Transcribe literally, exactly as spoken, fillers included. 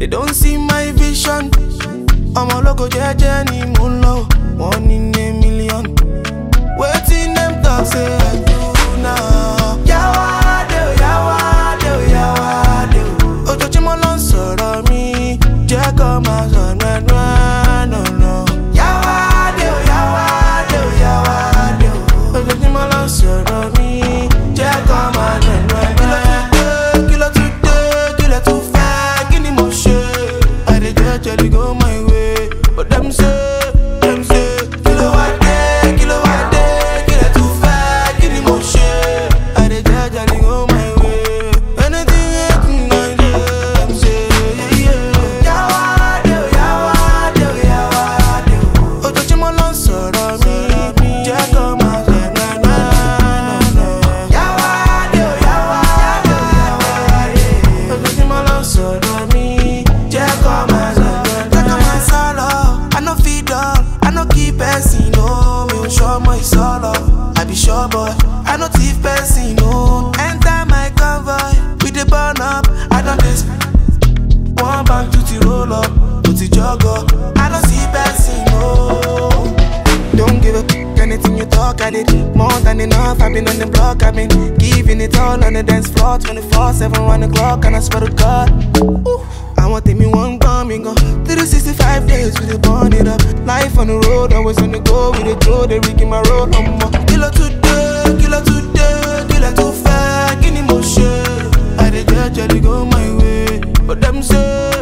They don't see my vision. I'm a logo jeje ni mo lọ. One in a million. Waiting them talk say I do now. Yawade o, yawade o, yawade o. Ojoojúmọ́ ló ń sọ̀rọ̀ mi. Jẹ́ kó máa sọ̀rọ̀ ẹnu no no. Yawade o, yawade o, yawade o. Ojoojúmọ́ ló ń sọ̀rọ̀ mi. Jẹ́ kó máa sọ̀rọ̀ ẹnu. Kí ló tún dé, kí ló tún fẹ́, kí ni mo ṣe? I dey jejely go my way, but them say, them say, kí ló wá dé, kí ló wá dé, kí ló tún fẹ́, kí ni mo ṣe? I dey jejely go my way. Anything happen, I do, them say, yeah, yeah. Yawade o, yawade o, yawade o. Ojoojúmọ́ ló ń sọ̀rọ̀ mi, jẹ́ kó máa sọ̀rọ̀ ẹnu. Yawade o, yawade o, yawade o. Ojoojúmọ́ ló ń sọ̀rọ̀ mi, jẹ́ kó máa sọ̀rọ̀ ẹnu. Jẹ́ kó máa sọ̀rọ̀, I no fit dull, I no keep person, no. Mi ò ṣọmọ ìsọ̀rọ̀, I be sure boy, I no thief person, no. Enter my convoy, we dey burn up, I don't dey sp- one bank to the roll up, put the jog up, I don't see person, no. Don't give up, anything you talk, I did more than enough. I've been on the block, I've been giving it all on the dance floor, twenty-four seven, one o'clock, and I swear to God. Ooh, I want me one coming go. three sixty-five days, we dey burn it up. Life on the road, always on the go, we dey throw the rig in my road. Um, kilo today, kilo today, kilo too far, kini mo ṣe. I dey jejely go my way, but them say.